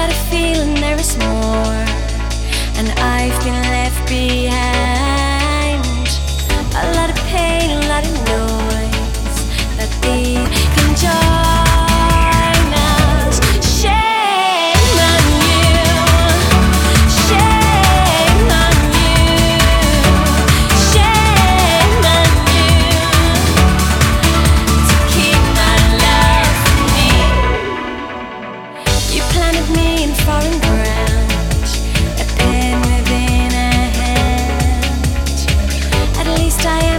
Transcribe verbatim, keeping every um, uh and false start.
got a feeling there is more, and I've been left behind. A lot of pain, a lot of noise that they can join us. Shame on you, shame on you, shame on you to keep my love from me. You planted me in foreign ground, a pen within a hand. At least I am